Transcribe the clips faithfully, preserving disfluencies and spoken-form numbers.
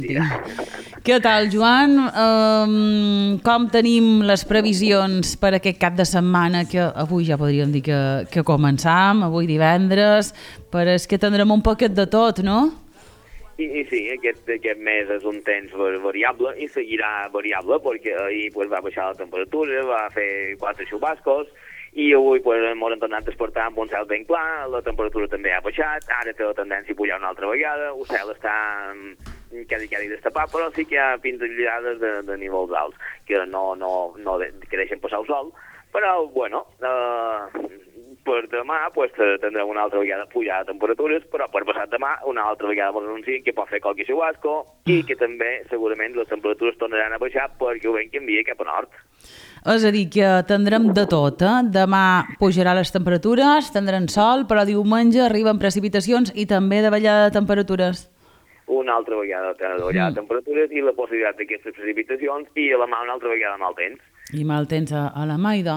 Mira. Què tal, Joan? Um, com tenim les previsions per aquest cap de setmana, que avui ja podríem dir que, que començam, avui divendres, però és que tindrem un poquet de tot, no? I, i sí, aquest, aquest mes és un temps variable i seguirà variable perquè ahir pues, va baixar la temperatura, va fer quatre xubascos i avui pues, ens hem tornat a despertar amb un cel ben clar, la temperatura també ha baixat, ara té la tendència a pujar una altra vegada, el cel està quasi, quasi destapat, però sí que hi ha pinzellades de, de nivells alts que no, no, no de, que deixen passar el sol, però bueno, eh, per demà pues, tindrem una altra vegada pujada de temperatures, però per passat demà una altra vegada ens anuncien que pot fer qualque xubasco i que també segurament les temperatures tornaran a baixar perquè ho ben canvia cap a nord. És a dir, que tindrem de tot, eh? Demà pujarà les temperatures, tindrem sol, però diumenge arriben precipitacions i també de ballada de temperatures. Una altra vegada de ballada de temperatures i la possibilitat d'aquestes precipitacions i a la mà una altra vegada mal temps. I mal temps a, a la Maida.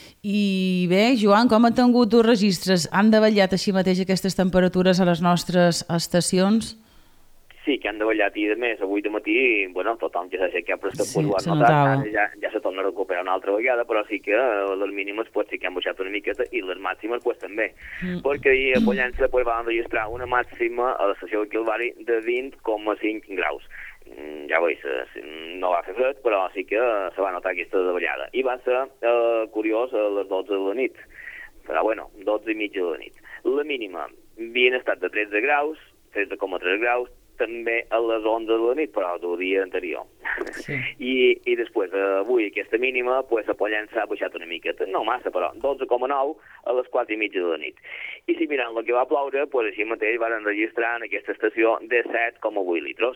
I bé, Joan, com han tingut els registres? Han davallat així mateix aquestes temperatures a les nostres estacions? Sí, que han davallat i de més avui de matí, bueno, tothom que s'ha aixecat prestat Sí, per se notat, notava. ara ja, ja se torna a recuperar una altra vegada, però sí que eh, les mínimes pues, sí que han baixat una miqueta i les màximes pues, també, mm. perquè ahir a Pollença pues, van registrar una màxima a l'estació de Kilvari de vint coma cinc graus. Mm, ja veus, eh, no va fer fred, però sí que eh, se va notar aquesta davallada. I va ser eh, curiós a les dotze de la nit, però bueno, dotze i mitja de la nit. La mínima havien estat de tretze graus, tretze coma tres graus, també a les onze de la nit, però del dia anterior. Sí. I, I després, avui, aquesta mínima, pues, a Pollença ha baixat una miqueta, no massa, però dotze coma nou a les quatre i mitja de la nit. I si mirant el que va ploure, pues, així mateix van registrar en aquesta estació disset coma vuit litres.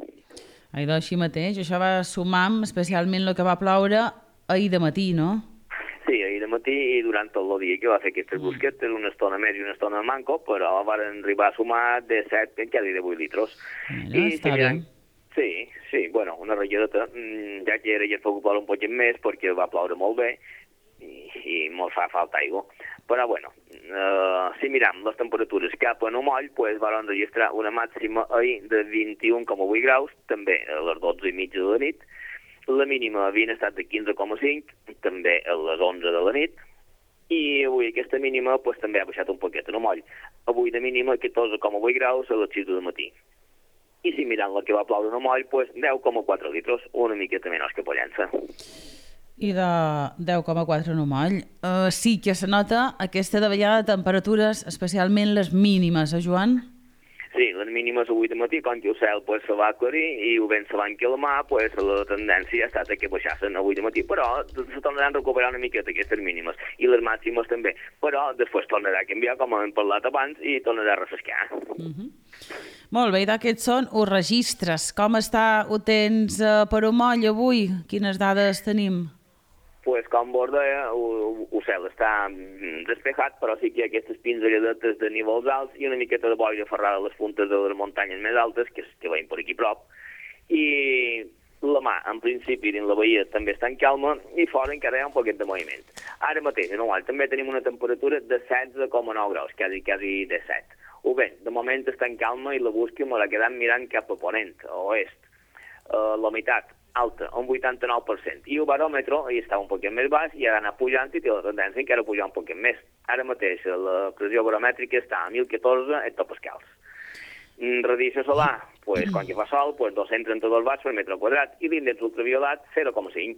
Ai, doncs així mateix, això va sumar especialment el que va ploure ahir de matí, no? Sí, ahir de matí i durant tot el dia que va fer aquestes busquetes, una estona més i una estona manco, però van arribar a sumar disset, quasi divuit litres. Mira, I està si mirant, bé. Sí, sí, bueno, una ratlladeta, ja que era ja es pot ploure un poquet més perquè va ploure molt bé i, i molt fa falta aigua. Però bueno, uh, si miram les temperatures cap a Nomoll, pues, van registrar una màxima ahir de vint-i-un coma vuit graus, també a les dotze i mitja de la nit. La mínima havia estat de quinze coma cinc, també a les onze de la nit, i avui aquesta mínima pues, també ha baixat un poquet a Nomoll. Avui de mínima catorze coma vuit graus a les sis del matí. I si mirant el que va ploure a Nomoll, pues, deu coma quatre litres, una miqueta menys que Pollença. I de deu coma quatre a Nomoll. Uh, sí que se nota aquesta davallada de temperatures, especialment les mínimes, eh, Joan? Sí, les mínimes avui de matí, com que el cel pues, se va aclarir i ho ben se va enquilmar, pues, la tendència ha estat que baixassen avui de matí, però se tornaran a recuperar una miqueta aquestes mínimes, i les màximes també, però després tornarà a canviar, com hem parlat abans, i tornarà a refrescar. Uh -huh. Molt bé, i d'aquests són els registres. Com està ho tens uh, per Omoll avui? Quines dades tenim? Pues, com vos deia, el cel està despejat, però sí que hi ha aquestes pinzelladetes de nivells alts i una miqueta de boira ferrada a les puntes de les muntanyes més altes, que, que veiem per aquí prop. I la mà, en principi, dins la bahia també està en calma i fora encara hi ha un poquet de moviment. Ara mateix, en Omoll, també tenim una temperatura de setze coma nou graus, quasi, quasi disset. O bé, de moment està en calma i la búsqueda m'ha quedat mirant cap a ponent, a oest. Uh, la meitat alta, un vuitanta-nou per cent. I el baròmetre hi està un poquet més baix i ha d'anar pujant i té la tendència encara a pujar un poquet més. Ara mateix la pressió baromètrica està a mil catorze hectopascals. Radiació solar, pues, quan que fa sol, pues, dos-cents trenta-dos watts per metre quadrat i l'índex ultraviolat zero coma cinc.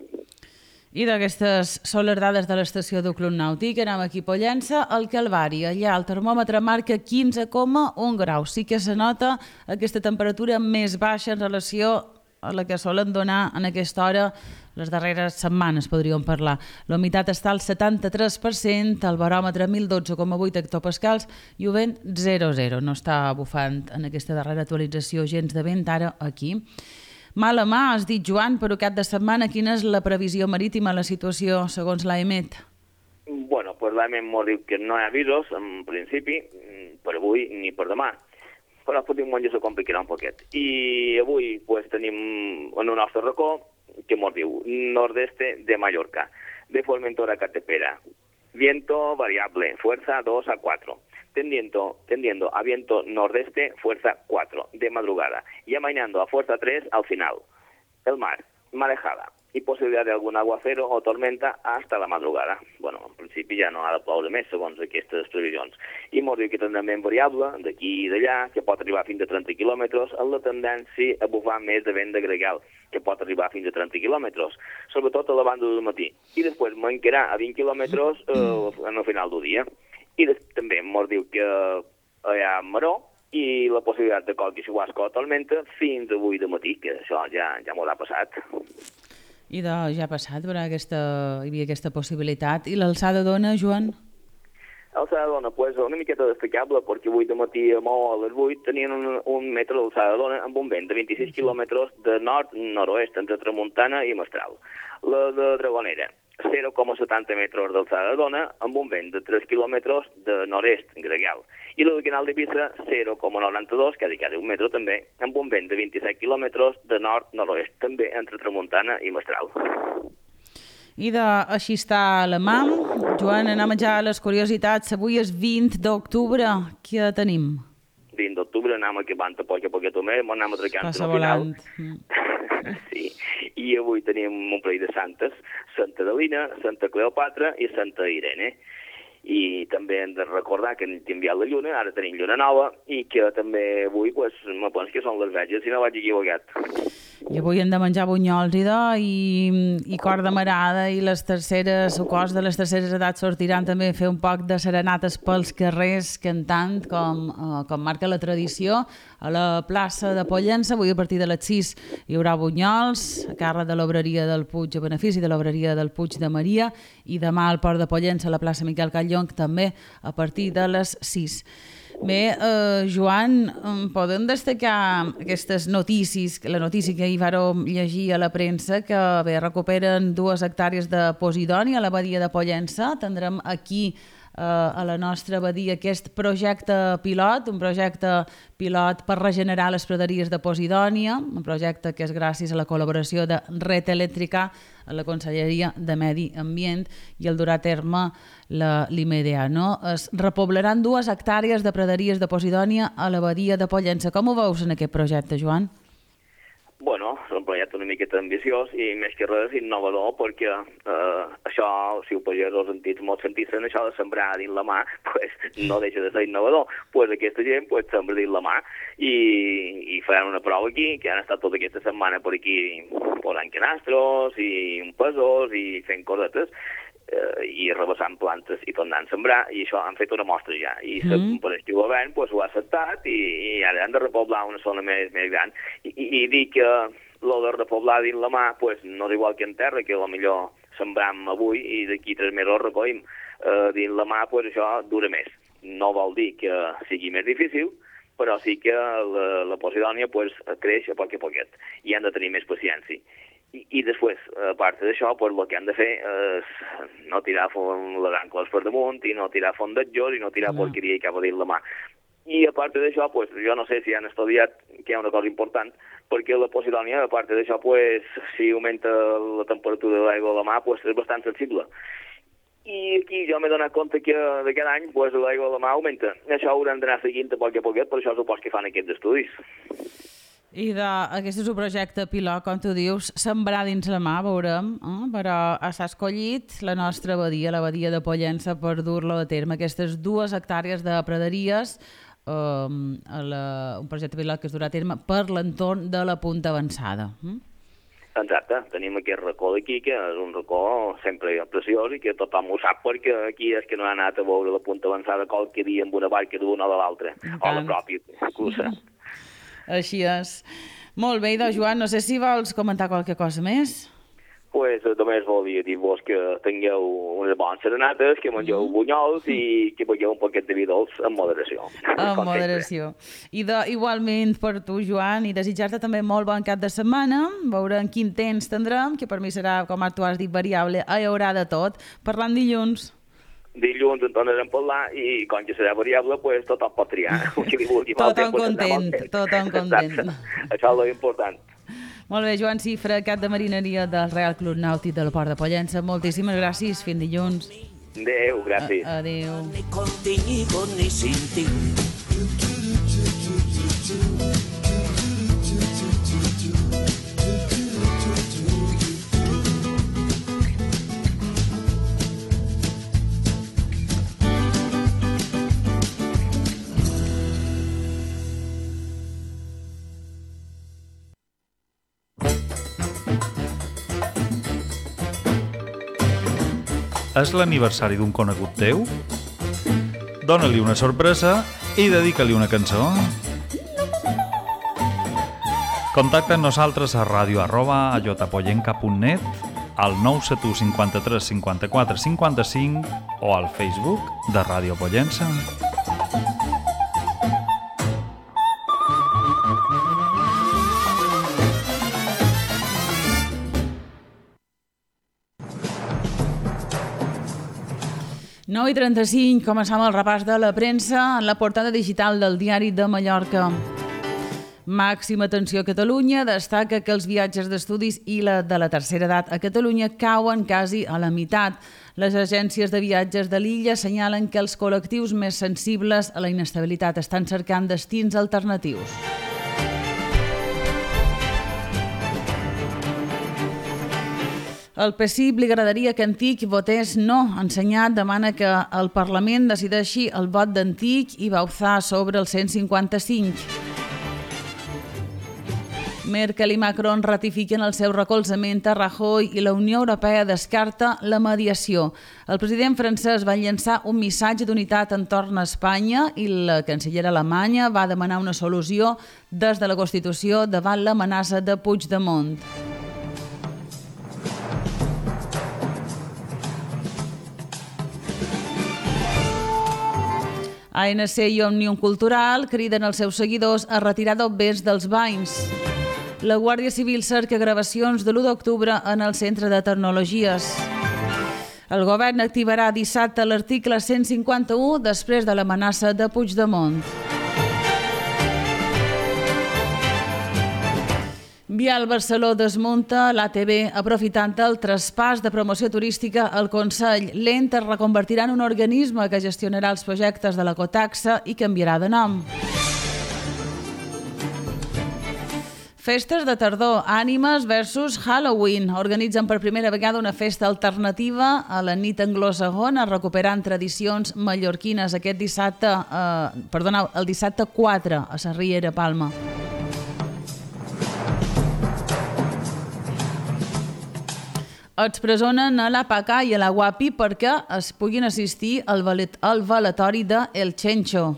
I d'aquestes són les dades de l'estació del Club Nàutic. Anem aquí a Pollença, al Calvari. Allà el termòmetre marca quinze coma un graus. Sí que se nota aquesta temperatura més baixa en relació a la que solen donar en aquesta hora les darreres setmanes, podríem parlar. La humitat està al setanta-tres per cent, el baròmetre mil dotze coma vuit hectopascals i el vent zero coma zero. No està bufant en aquesta darrera actualització gens de vent ara aquí. Mala mà, has dit, Joan, però cap de setmana, quina és la previsió marítima, la situació segons l'A E M E T? Bueno, pues l'A E M E T m'ho diu que no hi ha avisos, en principi, per avui ni per demà. Però per diumenge se complicarà un poquet. I avui pues, tenim en el nostre racó que ens diu nordeste de Mallorca, de Formentora a Catepera. Viento variable, fuerza dos a cuatro. tendiendo, tendiendo a viento nordeste, fuerza cuatro, de madrugada, y amainando a fuerza tres al final. El mar, marejada, i possibilitat d'algun aguacero o tormenta hasta la madrugada. Bueno, en principi ja no ha de ploure més, segons aquestes previsions. I mos diu que tindrem vent variable, d'aquí i d'allà, que pot arribar fins a trenta quilòmetres, amb la tendència a bufar més de vent de gregal, que pot arribar fins a trenta quilòmetres, sobretot a la banda del matí. I després mancarà a vint quilòmetres eh, en el final del dia. I des, també mos diu que hi ha maró, i la possibilitat de qualque xuasca o tormenta fins avui de matí, que això ja, ja m'ho ha passat. I de, ja ha passat, però aquesta, hi havia aquesta possibilitat. I l'alçada d'ona, Joan? L'alçada d'ona, pues, una miqueta destacable, perquè avui de matí a Maó a les vuit tenien un, un metre d'alçada d'ona amb un vent de vint-i-sis quilòmetres de nord-nord-oest, entre tramuntana i mestral. La de Dragonera, zero coma setanta metres d'alçada d'ona amb un vent de tres quilòmetres de nord-est, gregal. I la de Canal de Pisa, zero coma noranta-dos, quasi quasi un metre també, amb un vent de vint-i-set quilòmetres de nord-nord-oest, també entre tramuntana i mestral. I de, així està la M A M. Joan, anem ja a les curiositats. Avui és vint d'octubre. Què tenim? vint d'octubre anem acabant a poc a poquet o més, anem atracant Passa al final. volant. Sí, i avui tenim un parell de santes, Santa Adelina, Santa Cleopatra i Santa Irene. I també hem de recordar que hem enviat la lluna, ara tenim lluna nova, i que també avui, pues, me penso que són les veges, si no vaig equivocat. I avui hem de menjar bunyols i de, i, i cor de marada, i les terceres, o cos de les terceres edats sortiran també a fer un poc de serenates pels carrers, cantant, com, eh, com marca la tradició, a la plaça de Pollença. Avui a partir de les sis hi haurà bunyols, a càrrec de l'obreria del Puig, a benefici de l'obreria del Puig de Maria, i demà al Port de Pollença, a la plaça Miquel Catllonc, també a partir de les sis. Bé, eh, Joan, podem destacar aquestes notícies, la notícia que hi vàrem llegir a la premsa, que bé, recuperen dues hectàrees de posidònia a la badia de Pollença. Tindrem aquí eh, a la nostra badia aquest projecte pilot, un projecte pilot per regenerar les praderies de posidònia, un projecte que és gràcies a la col·laboració de Red Elèctrica a la Conselleria de Medi Ambient i el durà a terme l'I M D A. No? Es repoblaran dues hectàrees de praderies de posidònia a la badia de Pollença. Com ho veus en aquest projecte, Joan? Bueno, és un projecte una miqueta ambiciós i més que res innovador, perquè eh, això, si ho pagès els sentits molt sentits-se'n, això de sembrar dins la mà, pues, no deixa de ser innovador. Pues aquesta gent pues, sembra dins la mà i, i faran una prova aquí, que han estat tota aquesta setmana per aquí posant canastros i pesos i fent cosetes, eh, i rebassant plantes i tornant a sembrar, i això han fet una mostra ja. I mm. per el govern pues, ho ha acceptat i, i ara han de repoblar una zona més, més gran. I, i, i dir que lo de repoblar dins la mà pues, no és igual que en terra, que potser sembram avui i d'aquí tres mesos recollim. Eh, dins la mà pues, això dura més. No vol dir que sigui més difícil, però sí que la, la posidònia pues, creix a poc a poquet i han de tenir més paciència. I, i després, a part d'això, pues, el que han de fer és no tirar les ancles per damunt i no tirar fondetjos i no tirar no. porqueria cap a dins la mà. I a part d'això, pues, jo no sé si han estudiat que hi ha una cosa important, perquè la posidònia, a part d'això, pues, si augmenta la temperatura de l'aigua de la mà, pues, és bastant sensible. I aquí jo m'he donat compte que de cada any pues, l'aigua de la mà augmenta. Això ho haurem d'anar seguint a poc a poquet, per això supos que fan aquests estudis. I de, aquest és un projecte pilot, com tu dius, sembrar dins la mà, veurem, eh? Però s'ha escollit la nostra badia, la badia de Pollença, per dur-la a terme. Aquestes dues hectàrees de praderies, eh, a la, un projecte pilot que es durà a terme per l'entorn de la Punta Avançada. Eh? Exacte, tenim aquest racó d'aquí, que és un racó sempre preciós i que tothom ho sap, perquè aquí és que no ha anat a veure la Punta Avançada qualque dia amb una barca d'una o de l'altra, o la pròpia cursa. Així és. Molt bé, doncs, Joan, no sé si vols comentar qualque cosa més. Pues només volia dir-vos que tingueu unes bones serenates, que mengeu mm. bunyols i que begueu un poquet de vi dolç amb moderació. Amb moderació. I de, igualment per tu, Joan, i desitjar-te també molt bon cap de setmana. Veurem quin temps tindrem, que per mi serà, com tu has dit, variable. Hi haurà de tot. Parlant dilluns. Dilluns en tornarem a parlar i com que serà variable, pues, tothom pot triar. Tothom content, tothom content. Això és l'important. Molt bé, Joan Cifra, cap de marineria del Real Club Nàutic del Port de Pollença. Moltíssimes gràcies. Fins dilluns. Adéu, gràcies. Adéu. Ni contigo ni sin ti. És l'aniversari d'un conegut teu? Dóna-li una sorpresa i dedica-li una cançó. Contacta amb nosaltres a ràdio arroba ayotapollenca punt net, al nou set u cinquanta-tres cinquanta-quatre cinquanta-cinc o al Facebook de Ràdio Pollença. nou i trenta-cinc, començam el repàs de la premsa en la portada digital del Diari de Mallorca. Màxima atenció a Catalunya, destaca que els viatges d'estudis i la de la tercera edat a Catalunya cauen quasi a la meitat. Les agències de viatges de l'illa assenyalen que els col·lectius més sensibles a la inestabilitat estan cercant destins alternatius. El P S I li agradaria que Antic votés no. Ensenyat demana que el Parlament decideixi el vot d'Antic i Bauzá sobre el cent cinquanta-cinc. Merkel i Macron ratifiquen el seu recolzament a Rajoy i la Unió Europea descarta la mediació. El president francès va llançar un missatge d'unitat entorn a Espanya i la cancellera alemanya va demanar una solució des de la Constitució davant l'amenaça de Puigdemont. A N C i Òmnium Cultural criden els seus seguidors a retirar del bes dels banys. La Guàrdia Civil cerca gravacions de l'u d'octubre en el Centre de Tecnologies. El govern activarà dissabte l'article cent cinquanta-u després de l'amenaça de Puigdemont. Vial Barceló desmunta l'A T B aprofitant el traspàs de promoció turística al Consell. L'E N T es reconvertirà en un organisme que gestionarà els projectes de l'ecotaxa i canviarà de nom. Festes de tardor, Ànimes versus Halloween. Organitzen per primera vegada una festa alternativa a la nit anglosajona, recuperant tradicions mallorquines aquest dissabte, eh, perdona, el dissabte quatre a la Riera Palma. Expresonen a la P A C A i a la Guapi perquè es puguin assistir al velatori de El Chencho.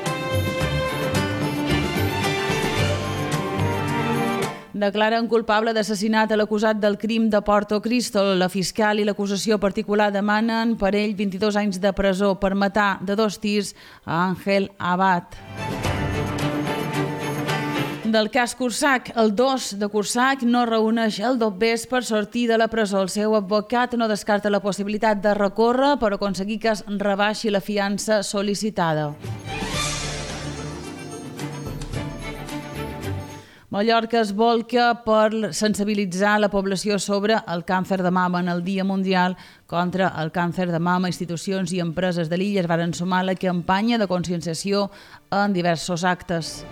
Declaren culpable d'assassinat a l'acusat del crim de Porto Cristo. La fiscal i l'acusació particular demanen per ell vint-i-dos anys de presó per matar de dos tirs a Ángel Abad. Del cas Cursac, el dos de Cursac no reuneix el dobbers per sortir de la presó. El seu advocat no descarta la possibilitat de recórrer per aconseguir que es rebaixi la fiança sol·licitada. Mallorca es volca per sensibilitzar la població sobre el càncer de mama. En el Dia Mundial contra el càncer de mama, institucions i empreses de l'illa es varen sumar a la campanya de conscienciació en diversos actes.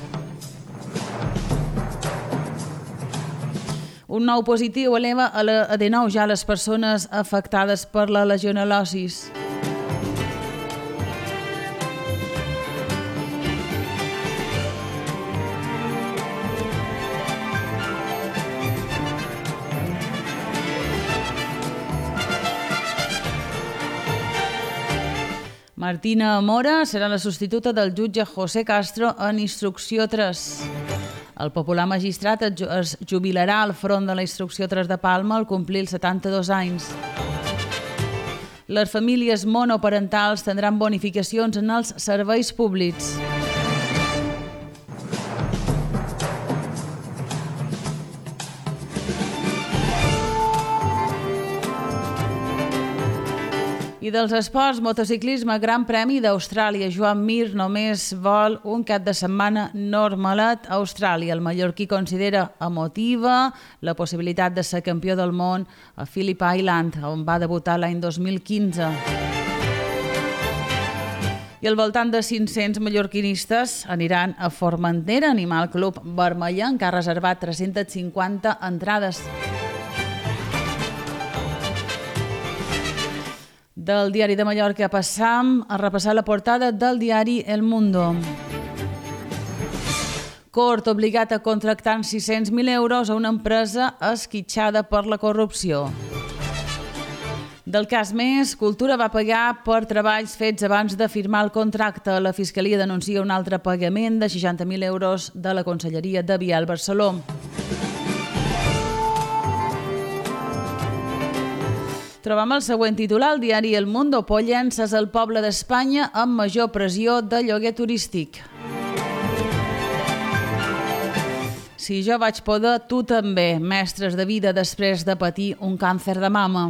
Un nou positiu eleva a dinou ja les persones afectades per la legionel·losis. Martina Mora serà la substituta del jutge José Castro en Instrucció tres. El popular magistrat es jubilarà al front de la Instrucció tres de Palma al complir els setanta-dos anys. Les famílies monoparentals tindran bonificacions en els serveis públics. I dels esports, motociclisme, Gran Premi d'Austràlia. Joan Mir només vol un cap de setmana normalet a Austràlia. El mallorquí considera emotiva la possibilitat de ser campió del món a Phillip Island, on va debutar l'any dos mil quinze. I al voltant de cinc-cents mallorquinistes aniran a Formentera Animal Club Vermellenc, que ha reservat tres-centes cinquanta entrades. Del diari de Mallorca passam a repassar la portada del diari El Mundo. Cort obligat a contractar sis-cents mil euros a una empresa esquitxada per la corrupció. Del cas més, Cultura va pagar per treballs fets abans de firmar el contracte. La Fiscalia denuncia un altre pagament de seixanta mil euros de la Conselleria de Biel Barceló. Trobam el següent titular al diari El Mundo. Pollença és el poble d'Espanya amb major pressió de lloguer turístic. Si jo vaig poder, tu també. Mestres de vida després de patir un càncer de mama.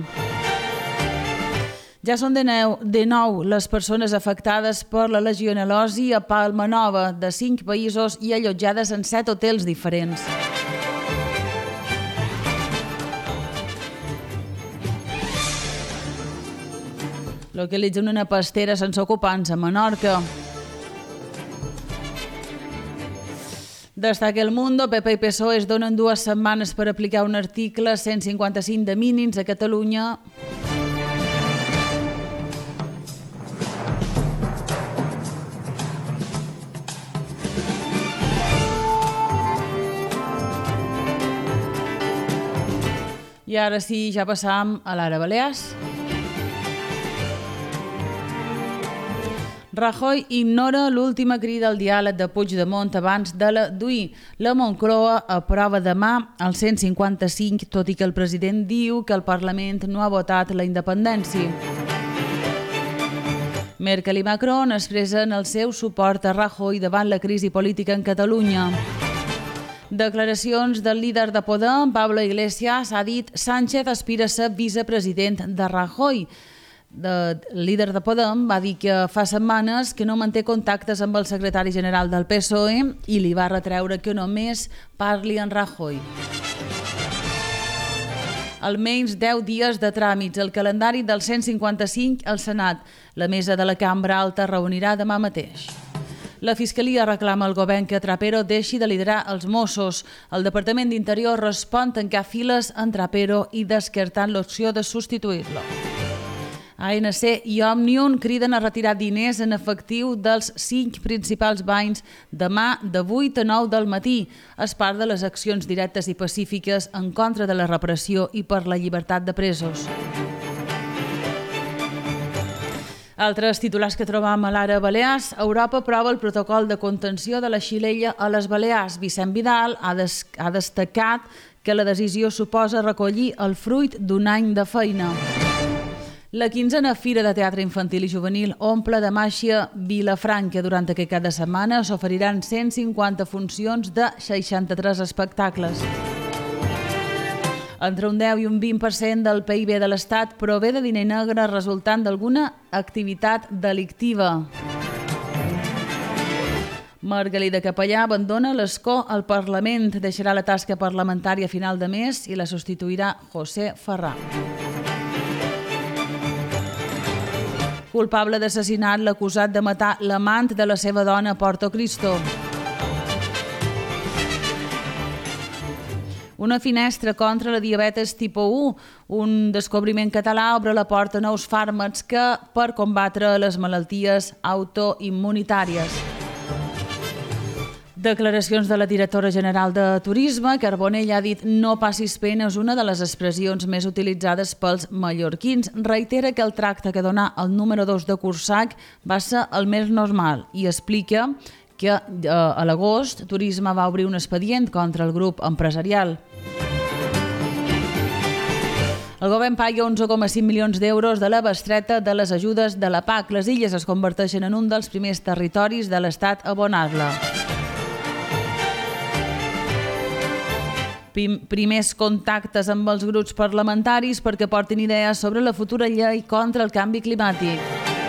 Ja són de, nou, de nou les persones afectades per la legionel·losi a Palma Nova, de cinc països i allotjades en set hotels diferents. Localitzen una pastera sense ocupants a Menorca. Destaca El Mundo, P P i P S O E es donen dues setmanes per aplicar un article cent cinquanta-cinc de mínims a Catalunya. I ara sí, ja passam a l'Ara Balears. Rajoy ignora l'última crida al diàleg de Puigdemont abans de la D U I. La Moncloa aprova demà el cent cinquanta-cinc, tot i que el president diu que el Parlament no ha votat la independència. Merkel i Macron expressen el seu suport a Rajoy davant la crisi política en Catalunya. Declaracions del líder de Podem, Pablo Iglesias, ha dit Sánchez aspira a ser vicepresident de Rajoy. El líder de Podem va dir que fa setmanes que no manté contactes amb el secretari general del P S O E i li va retreure que només parli en Rajoy. Almenys deu dies de tràmits. El calendari del cent cinquanta-cinc al Senat. La mesa de la Cambra Alta reunirà demà mateix. La Fiscalia reclama al govern que Trapero deixi de liderar els Mossos. El Departament d'Interior respon tancar files en Trapero i descartant l'opció de substituir-lo. A N C i Òmnium criden a retirar diners en efectiu dels cinc principals bancs demà de vuit a nou del matí. És part de les accions directes i pacífiques en contra de la repressió i per la llibertat de presos. Altres titulars que trobam a l'Ara Balears. Europa aprova el protocol de contenció de la xilella a les Balears. Vicent Vidal ha, des ha destacat que la decisió suposa recollir el fruit d'un any de feina. La quinzena Fira de Teatre Infantil i Juvenil omple de màgia Vilafranca. Durant aquest cap de setmana s'oferiran cent cinquanta funcions de seixanta-tres espectacles. Entre un deu i un vint per cent del P I B de l'Estat prové de diner negre resultant d'alguna activitat delictiva. Margalida Capellà abandona l'escó al Parlament. Deixarà la tasca parlamentària a final de mes i la substituirà José Ferrà. Culpable d'assassinat l'acusat de matar l'amant de la seva dona a Porto Cristo. Una finestra contra la diabetes tipus u. Un descobriment català obre la porta a nous fàrmacs que per combatre les malalties autoimmunitàries. Declaracions de la directora general de Turisme. Carbonell ha dit no passis pena és una de les expressions més utilitzades pels mallorquins. Reitera que el tracte que donà el número dos de Cursac va ser el més normal i explica que eh, a l'agost Turisme va obrir un expedient contra el grup empresarial. El govern paga onze coma cinc milions d'euros de la bestreta de les ajudes de la P A C. Les Illes es converteixen en un dels primers territoris de l'Estat a abonar-la. prim primers contactes amb els grups parlamentaris perquè portin idees sobre la futura llei contra el canvi climàtic.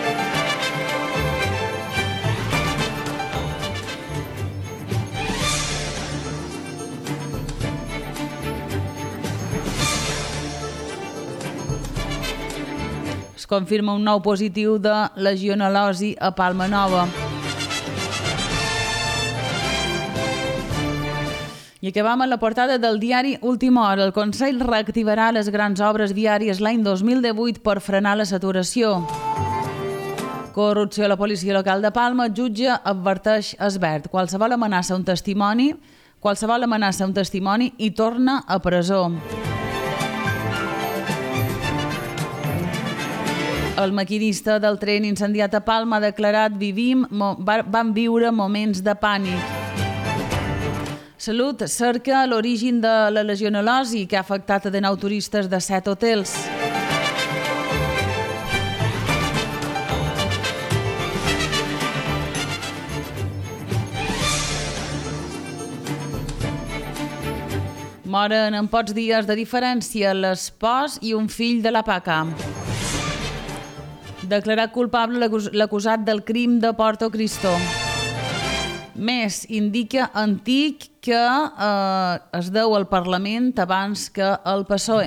Es confirma un nou positiu de legionel·losi a Palma Nova. I acabam amb la portada del diari Última Hora. El Consell reactivarà les grans obres viàries l'any dos mil divuit per frenar la saturació. Corrupció a la policia local de Palma. Jutge adverteix Esbert. Qualsevol amenaça un testimoni, qualsevol amenaça un testimoni i torna a presó. El maquinista del tren incendiat a Palma ha declarat vivim, van viure moments de pànic. Salut cerca l'origen de la legionel·losi que ha afectat a dinou turistes de set hotels. Moren en pocs dies de diferència l'espòs i un fill de la Paca. Declarat culpable l'acusat del crim de Porto Cristo. Més, indica Antic que eh, es deu al Parlament abans que al P S O E.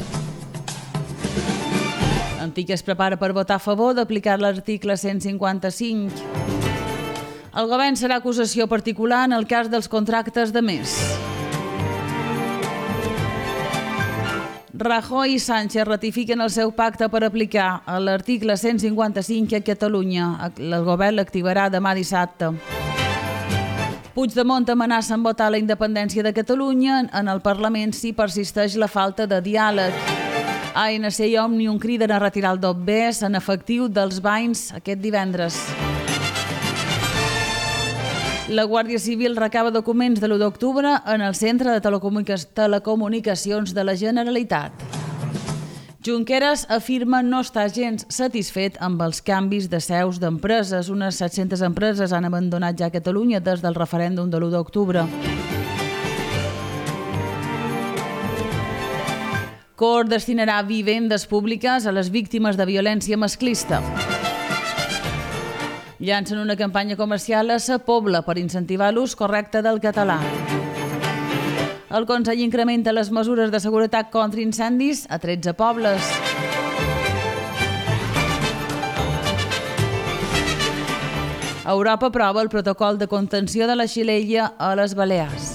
Antic es prepara per votar a favor d'aplicar l'article cent cinquanta-cinc. El govern serà acusació particular en el cas dels contractes de més. Rajoy i Sánchez ratifiquen el seu pacte per aplicar l'article cent cinquanta-cinc a Catalunya. El govern l'activarà demà dissabte. Puigdemont amenaça amb votar la independència de Catalunya en el Parlament si persisteix la falta de diàleg. A N C i Òmnium criden a retirar el dobbers en efectiu dels banys aquest divendres. La Guàrdia Civil recaba documents de l'u d'octubre en el Centre de Telecomunicacions de la Generalitat. Junqueras afirma no estar gens satisfet amb els canvis de seus d'empreses. Unes set-centes empreses han abandonat ja Catalunya des del referèndum de l'u d'octubre. Cort destinarà vivendes públiques a les víctimes de violència masclista. Llancen una campanya comercial a Sa Pobla per incentivar l'ús correcte del català. El Consell incrementa les mesures de seguretat contra incendis a tretze pobles. Europa aprova el protocol de contenció de la xilella a les Balears.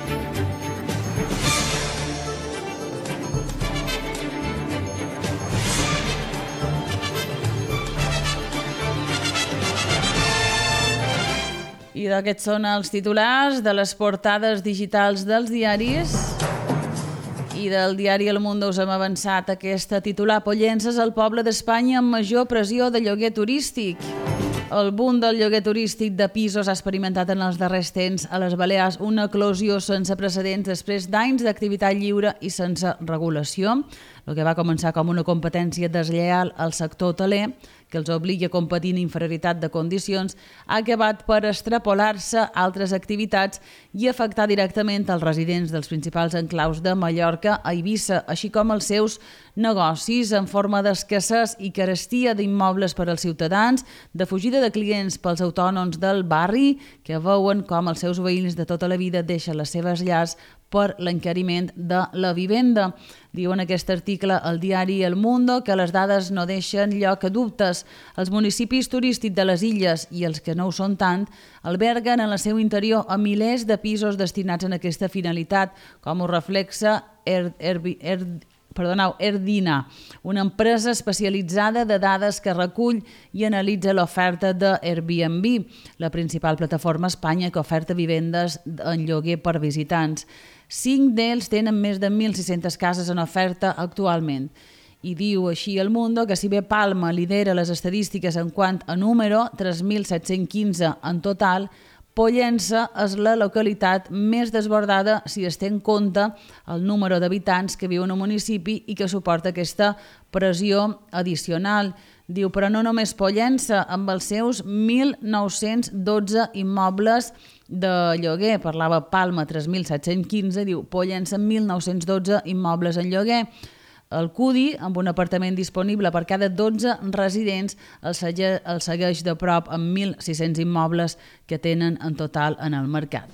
I d'aquests són els titulars de les portades digitals dels diaris. I del diari El Mundo us hem avançat aquesta titular: Pollences, el poble d'Espanya amb major pressió de lloguer turístic. El boom del lloguer turístic de pisos ha experimentat en els darrers temps a les Balears una eclosió sense precedents després d'anys d'activitat lliure i sense regulació. El que va començar com una competència deslleial al sector hoteler, que els obligui a competir en inferioritat de condicions, ha acabat per extrapolar-se a altres activitats i afectar directament els residents dels principals enclaus de Mallorca a Eivissa, així com els seus negocis en forma d'escassez i carestia d'immobles per als ciutadans, de fugida de clients pels autònoms del barri, que veuen com els seus veïns de tota la vida deixen les seves llars per l'encariment de la vivenda. Diu en aquest article el diari El Mundo que les dades no deixen lloc a dubtes. Els municipis turístics de les illes i els que no ho són tant alberguen en el seu interior a milers de pisos destinats a aquesta finalitat, com ho reflexa er, er, er, Perdoneu, Erdina, una empresa especialitzada de dades que recull i analitza l'oferta de Airbnb, la principal plataforma a Espanya que oferta vivendes en lloguer per visitants. Cinc d'ells tenen més de mil sis-centes cases en oferta actualment. I diu així El Mundo que si bé Palma lidera les estadístiques en quant a número, tres mil set-cents quinze en total, Pollença és la localitat més desbordada si es té en compte el número d'habitants que viuen al municipi i que suporta aquesta pressió addicional. Diu, però no només Pollença, amb els seus mil nou-cents dotze immobles de lloguer. Parlava Palma, tres mil set-cents quinze, diu Pollença, mil nou-cents dotze immobles en lloguer. El C U D I, amb un apartament disponible per cada dotze residents, el, segue, el segueix de prop amb mil sis-cents immobles que tenen en total en el mercat.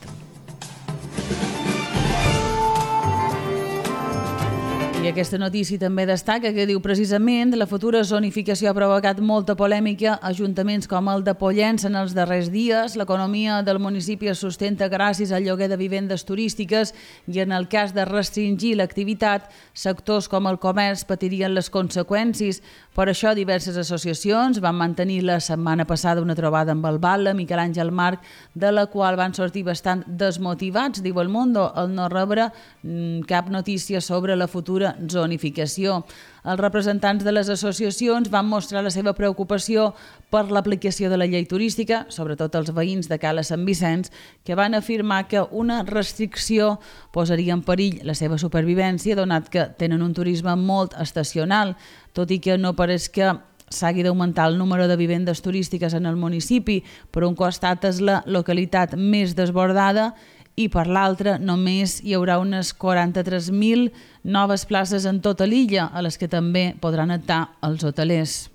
I aquesta notícia també destaca que diu precisament la futura zonificació ha provocat molta polèmica a ajuntaments com el de Pollença en els darrers dies. L'economia del municipi es sustenta gràcies al lloguer de vivendes turístiques i en el cas de restringir l'activitat, sectors com el comerç patirien les conseqüències. Per això diverses associacions van mantenir la setmana passada una trobada amb el Batlle, Miquel Àngel Marc, de la qual van sortir bastant desmotivats, diu El Mundo, al no rebre cap notícia sobre la futura zonificació. Els representants de les associacions van mostrar la seva preocupació per l'aplicació de la llei turística, sobretot els veïns de Cala Sant Vicenç, que van afirmar que una restricció posaria en perill la seva supervivència, donat que tenen un turisme molt estacional, tot i que no pareix que s'hagi d'augmentar el número de vivendes turístiques en el municipi. Per un costat és la localitat més desbordada i per l'altre només hi haurà unes quaranta-tres mil noves places en tota l'illa, a les que també podran optar els hotelers.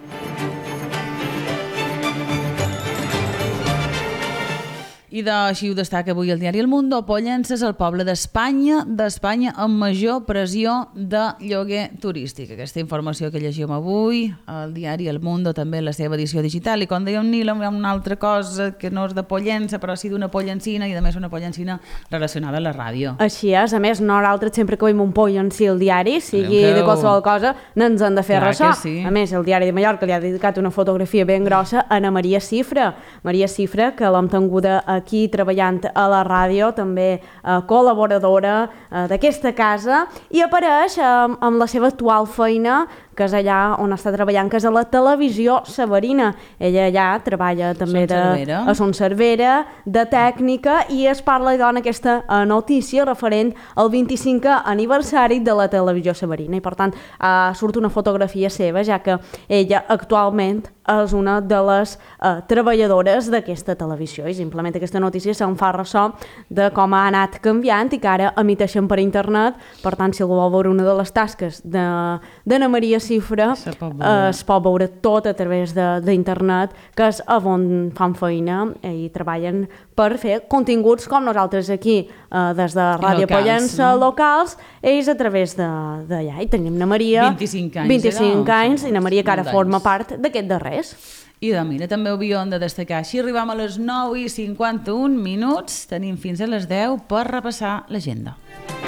I així ho destaca avui el diari El Mundo. Pollença és el poble d'Espanya, d'Espanya amb major pressió de lloguer turístic. Aquesta informació que llegim avui, el diari El Mundo, també la seva edició digital. I com deia un Nil, hi ha una altra cosa que no és de Pollença, però sí d'una pollencina, i a més una pollencina relacionada a la ràdio. Així és, a més, nosaltres sempre que veiem un pollencí al diari, sigui de qualsevol cosa, no ens han de fer ressò. Sí. A més, el diari de Mallorca li ha dedicat una fotografia ben grossa a Ana Maria Cifra. Maria Cifra, que l'hem tinguda a aquí treballant a la ràdio, també eh, col·laboradora eh, d'aquesta casa, i apareix eh, amb la seva actual feina, que és allà on està treballant, que és a la televisió Severina. Ella allà treballa també de, a Son Cervera, de tècnica, i es parla i dona aquesta eh, notícia referent al vint-i-cinquè aniversari de la televisió Severina. I per tant, eh, surt una fotografia seva, ja que ella actualment és una de les eh, treballadores d'aquesta televisió, i simplement aquesta notícia se'n fa ressò de com ha anat canviant i que ara emiteixen per internet. Per tant, si algú vol veure una de les tasques d'Ana Maria Cifra, eh, es pot veure tot a través d'internet, que és on fan feina i treballen per fer continguts com nosaltres aquí, eh, des de Ràdio Pollença, no? Locals, ells a través d'allà. I tenim na Maria, vint-i-cinc anys, vint-i-cinc anys, i na Maria que ara forma part d'aquest darrer. I de mira, també ho havíem de destacar. Així arribam a les nou i cinquanta-un minuts, tenim fins a les deu per repassar l'agenda.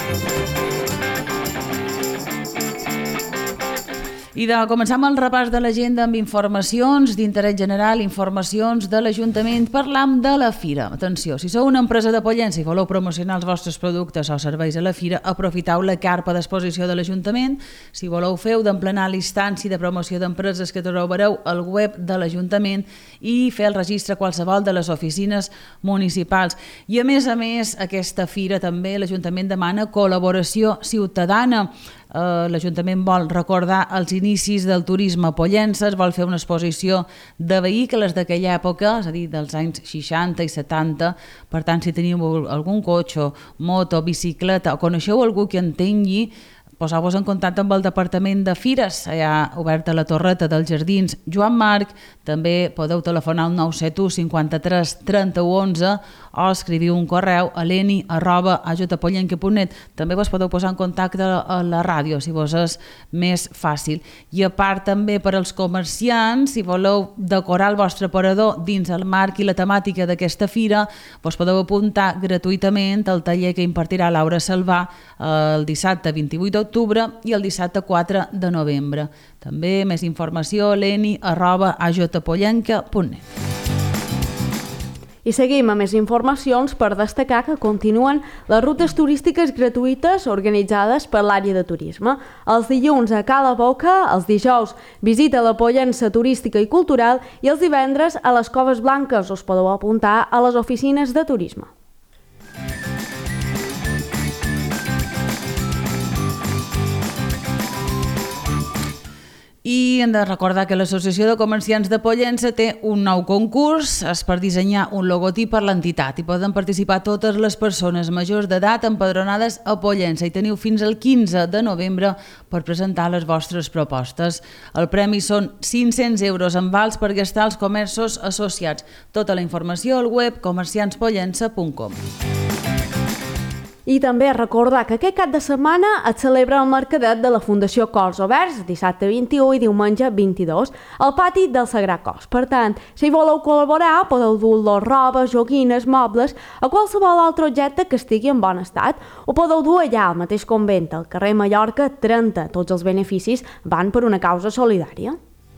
I de començar amb el repàs de l'agenda amb informacions d'interès general, informacions de l'Ajuntament. Parlam de la Fira. Atenció, si sou una empresa de Pollença i voleu promocionar els vostres productes o serveis a la Fira, aprofiteu la carpa d'exposició de l'Ajuntament. Si voleu, feu d'emplenar l'instància de promoció d'empreses que trobareu al web de l'Ajuntament i fer el registre a qualsevol de les oficines municipals. I a més a més, aquesta Fira també l'Ajuntament demana col·laboració ciutadana. Uh, L'Ajuntament vol recordar els inicis del turisme a Pollença, es vol fer una exposició de vehicles d'aquella època, és a dir, dels anys seixanta i setanta. Per tant, si teniu algun cotxe, moto, bicicleta, o coneixeu algú que entengui, poseu-vos en contacte amb el Departament de Fires, allà oberta la Torreta dels Jardins Joan Marc. També podeu telefonar al nou set u cinquanta-tres trenta-u onze o escriviu un correu a leni arroba a j pollenca punt net. També vos podeu posar en contacte a la ràdio, si vos és més fàcil. I a part també per als comerciants, si voleu decorar el vostre aparador dins el marc i la temàtica d'aquesta fira, vos podeu apuntar gratuïtament al taller que impartirà Laura Salvà el dissabte vint-i-vuit d'octubre i el dissabte quatre de novembre. També més informació a leni arroba a j pollenca punt net. I seguim amb més informacions per destacar que continuen les rutes turístiques gratuïtes organitzades per l'àrea de turisme. Els dilluns a Cala Boca, els dijous visita la Pollença turística i cultural i els divendres a les Coves Blanques. Us podeu apuntar a les oficines de turisme. I hem de recordar que l'Associació de Comerciants de Pollença té un nou concurs, és per dissenyar un logotip per l'entitat i poden participar totes les persones majors d'edat empadronades a Pollença i teniu fins al quinze de novembre per presentar les vostres propostes. El premi són cinc-cents euros en vals per gastar als comerços associats. Tota la informació al web comerciants pollença punt com. I també recordar que aquest cap de setmana es celebra el mercadet de la Fundació Cors Oberts, dissabte vint-i-u i diumenge vint-i-dos, al pati del Sagrat Cos. Per tant, si voleu col·laborar, podeu dur-los roba, joguines, mobles o qualsevol altre objecte que estigui en bon estat. Ho podeu dur allà al mateix convent, al carrer Mallorca trenta. Tots els beneficis van per una causa solidària.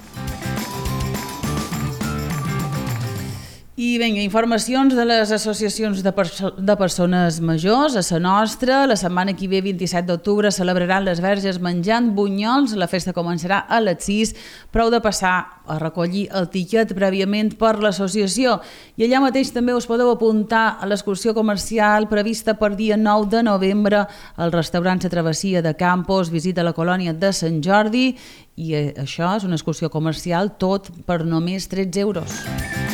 I vinga, informacions de les associacions de, perso de persones majors. A la nostra, la setmana que ve, vint-i-set d'octubre, celebraran les verges menjant bunyols. La festa començarà a les sis. Prou de passar a recollir el tiquet prèviament per l'associació. I allà mateix també us podeu apuntar a l'excursió comercial prevista per dia nou de novembre al restaurant La Travessia de Campos, visita la colònia de Sant Jordi, i això és una excursió comercial tot per només tretze euros.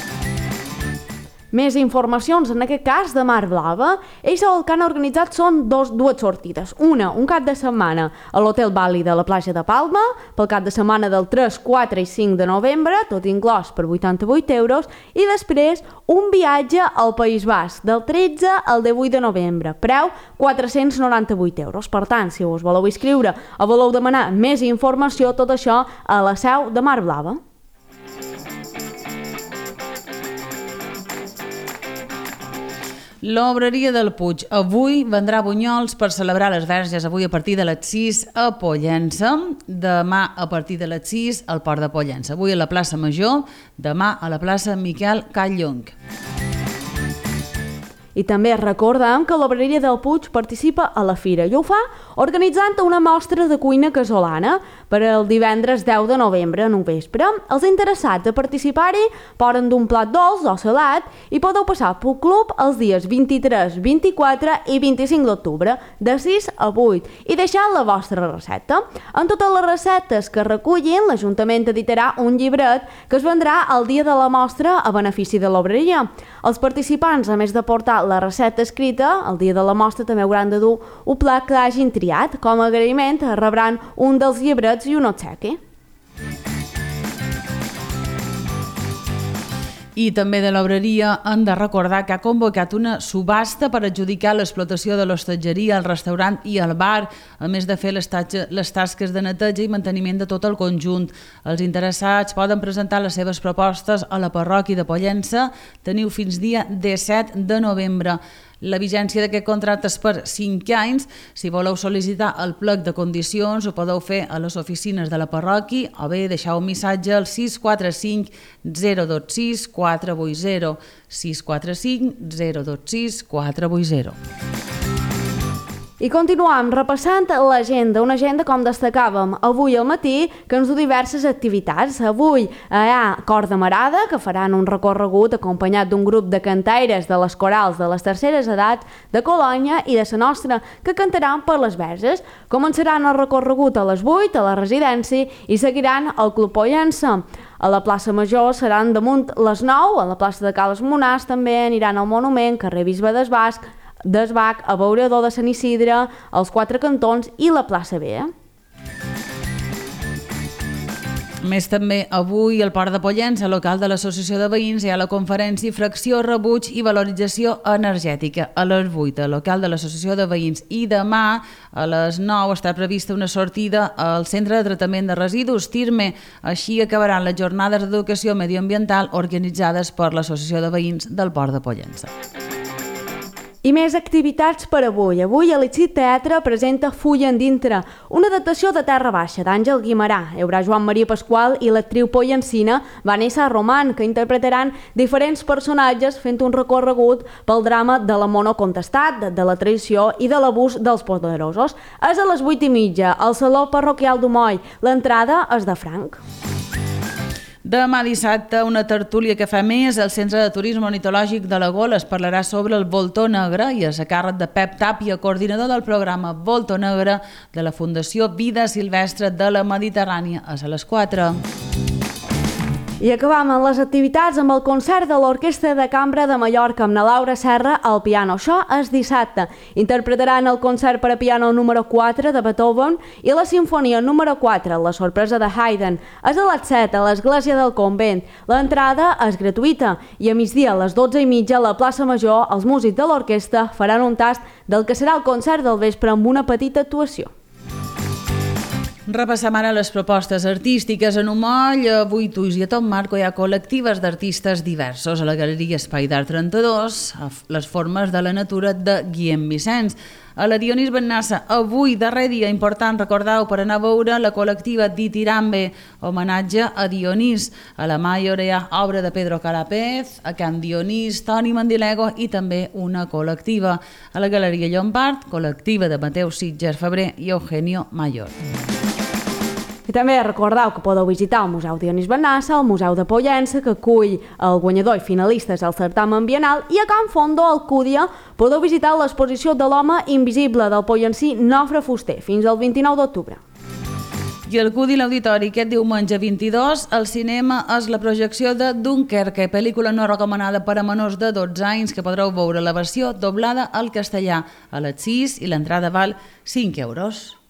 Més informacions, en aquest cas, de Mar Blava. Ells el que han organitzat són dos, dues sortides. Una, un cap de setmana a l'Hotel Bali de la platja de Palma, pel cap de setmana del tres, quatre i cinc de novembre, tot inclòs per vuitanta-vuit euros, i després un viatge al País Basc, del tretze al divuit de novembre, preu quatre-cents noranta-vuit euros. Per tant, si us voleu inscriure o voleu demanar més informació, tot això a la seu de Mar Blava. L'Obreria del Puig avui vendrà bunyols per celebrar les verges avui a partir de les sis a Pollença, demà a partir de les sis al Port de Pollença, avui a la plaça Major, demà a la plaça Miquel Callong. I també recordem que l'Obreria del Puig participa a la fira i ho fa organitzant una mostra de cuina casolana per el divendres deu de novembre en un vespre. Els interessats a participar-hi poden d'un plat dolç o salat i podeu passar pel club els dies vint-i-tres, vint-i-quatre i vint-i-cinc d'octubre de sis a vuit i deixar la vostra recepta. En totes les receptes que recullin, l'Ajuntament editarà un llibret que es vendrà el dia de la mostra a benefici de l'Obreria. Els participants, a més de portar la recepta escrita, el dia de la mostra també hauran de dur un plat que hagin triat. Com a agraïment rebran un dels llibrets i un obsequi. I també de l'Obreria han de recordar que ha convocat una subhasta per adjudicar l'explotació de l'hostatgeria, el restaurant i el bar, a més de fer les, les tasques de neteja i manteniment de tot el conjunt. Els interessats poden presentar les seves propostes a la parròquia de Pollença. Teniu fins dia disset de novembre. La vigència d'aquest contracte és per cinc anys. Si voleu sol·licitar el plec de condicions ho podeu fer a les oficines de la parròquia o bé deixar un missatge al sis quatre cinc zero dos sis quatre vuit zero, sis quatre cinc zero dos sis quatre vuit zero. I continuam repassant l'agenda, una agenda, com destacàvem avui al matí, que ens du diverses activitats. Avui hi ha Cor de Marada, que faran un recorregut acompanyat d'un grup de cantaires de les corals de les terceres edats de Colònia i de la nostra, que cantaran per les verges. Començaran el recorregut a les vuit a la residència i seguiran al Club Pollença. A la plaça Major seran damunt les nou, a la plaça de Cales Monars també aniran al Monument, carrer Bisbe d'Esbac, d'Esbac, a Beurador de Sant Isidre, els Quatre Cantons i la plaça B. Més també avui al Port de Pollença, local de l'Associació de Veïns, hi ha la conferència Fracció, Rebuig i Valorització Energètica a les vuit, al local de l'Associació de Veïns. I demà a les nou està prevista una sortida al Centre de Tractament de Residus, TIRME. Així acabaran les jornades d'educació medioambiental organitzades per l'Associació de Veïns del Port de Pollença. I més activitats per avui. Avui a l'Ixit Teatre presenta Fulla endintre, una adaptació de Terra Baixa d'Àngel Guimarà. Hi haurà Joan Maria Pasqual i l'actriu pollancina Vanessa Román, que interpretaran diferents personatges fent un recorregut pel drama de la monocontestat, de la traïció i de l'abús dels poderosos. És a les vuit i mitja, al Saló Parroquial d'Omoll. L'entrada és de franc. Demà dissabte, una tertúlia que fa més al Centre de Turisme Ornitològic de la Gola es parlarà sobre el voltor negre i és a càrrec de Pep Tàpia, coordinador del programa Voltor Negre de la Fundació Vida Silvestre de la Mediterrània. És a les quatre. I acabam amb les activitats amb el concert de l'Orquestra de Cambra de Mallorca amb na Laura Serra al piano. Això és dissabte. Interpretaran el concert per a piano número quatre de Beethoven i la sinfonia número quatre, La sorpresa de Haydn. És a les set a l'Església del Convent. L'entrada és gratuïta i a migdia a les dotze i mitja a la plaça Major els músics de l'orquestra faran un tast del que serà el concert del vespre amb una petita actuació. Repassam ara les propostes artístiques. En Omoll, a Buitus i a Tom Marco hi ha col·lectives d'artistes diversos. A la Galeria Espai d'Art trenta-dos, les formes de la natura de Guillem Vicenç. A la Dionís Bennassa, avui, darrer dia important, recordeu, per anar a veure la col·lectiva Ditirambe, homenatge a Dionís. A la Maior hi ha obra de Pedro Calapez, a Can Dionís, Toni Mandilego i també una col·lectiva. A la Galeria Llombart, col·lectiva de Mateu Sitger Febrer i Eugenio Mayor. I també recordeu que podeu visitar el Museu Dionís Bennassa, el Museu de Pollença, que acull el guanyador i finalistes al certamen bienal, i a Can Fondo, a Alcúdia, podeu visitar l'exposició de l'home invisible del pollencí Nofre Fuster, fins al vint-i-nou d'octubre. I al Cudi l'Auditori, aquest diumenge vint-i-dos, al cinema és la projecció de Dunkerque, pel·lícula no recomanada per a menors de dotze anys, que podreu veure la versió doblada al castellà a les sis i l'entrada val cinc euros.